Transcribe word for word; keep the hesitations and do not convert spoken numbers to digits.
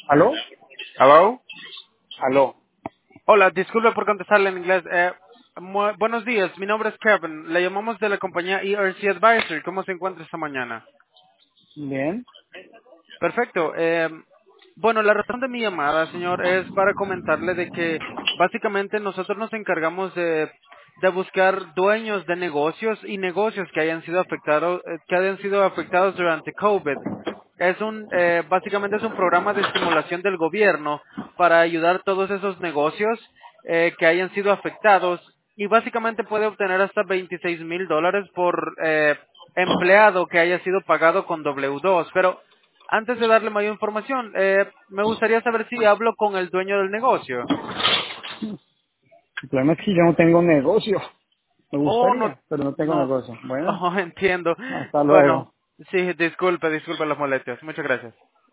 ¿Aló? Hello. Aló. Hola, disculpe por contestarle en inglés. Eh, mu- buenos días, mi nombre es Kevin. Le llamamos de la compañía E R C Advisory. ¿Cómo se encuentra esta mañana? Bien. Perfecto. Eh, bueno, la razón de mi llamada, señor, es para comentarle de que básicamente nosotros nos encargamos de, de buscar dueños de negocios y negocios que hayan sido afectados, eh, que hayan sido afectados durante COVID. Es un, eh, básicamente es un programa de estimulación del gobierno para ayudar a todos esos negocios eh, que hayan sido afectados y básicamente puede obtener hasta veintiséis mil dólares por eh, empleado que haya sido pagado con W dos. Pero antes de darle mayor información, eh, me gustaría saber si hablo con el dueño del negocio. El problema es que yo no tengo negocio. Me Oh, no, gustaría, pero no tengo no, negocio. Bueno, oh, entiendo. hasta Bueno, luego. sí, disculpe, disculpe las molestias. Muchas gracias.